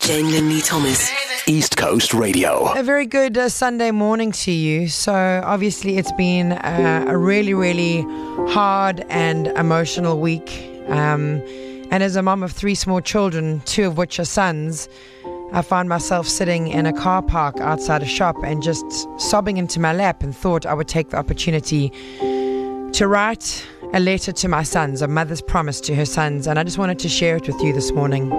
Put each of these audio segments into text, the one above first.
Genuinely Thomas. East Coast Radio. A very good Sunday morning to you. So obviously it's been a really, really hard and emotional week. And as a mom of 3 small children, 2 of which are sons, I found myself sitting in a car park outside a shop and just sobbing into my lap, and thought I would take the opportunity to write a letter to my sons, a mother's promise to her sons, and I just wanted to share it with you this morning.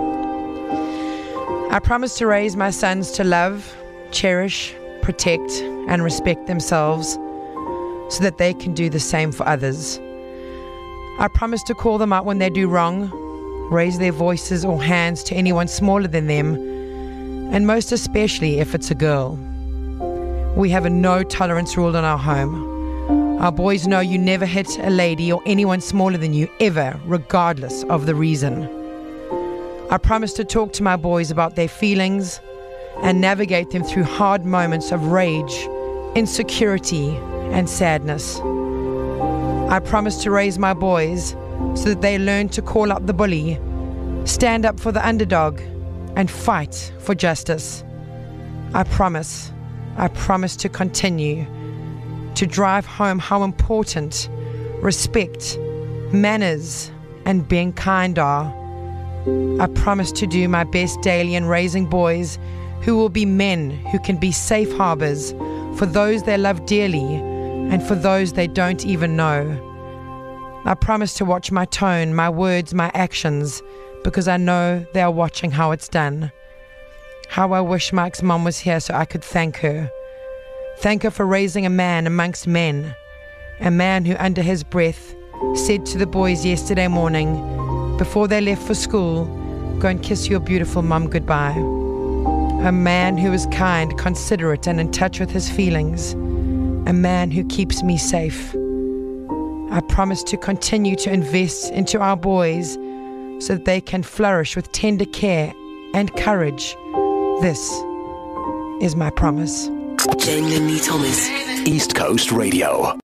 I promise to raise my sons to love, cherish, protect, and respect themselves so that they can do the same for others. I promise to call them out when they do wrong, raise their voices or hands to anyone smaller than them, and most especially if it's a girl. We have a no tolerance rule in our home. Our boys know you never hit a lady or anyone smaller than you ever, regardless of the reason. I promise to talk to my boys about their feelings and navigate them through hard moments of rage, insecurity, and sadness. I promise to raise my boys so that they learn to call out the bully, stand up for the underdog, and fight for justice. I promise to continue to drive home how important respect, manners, and being kind are. I promise to do my best daily in raising boys who will be men who can be safe harbors for those they love dearly and for those they don't even know. I promise to watch my tone, my words, my actions, because I know they are watching how it's done. How I wish Mike's mom was here so I could thank her. Thank her for raising a man amongst men. A man who under his breath said to the boys yesterday morning, before they left for school, go and kiss your beautiful mum goodbye. A man who is kind, considerate, and in touch with his feelings. A man who keeps me safe. I promise to continue to invest into our boys so that they can flourish with tender care and courage. This is my promise. Genuinely Thomas. East Coast Radio.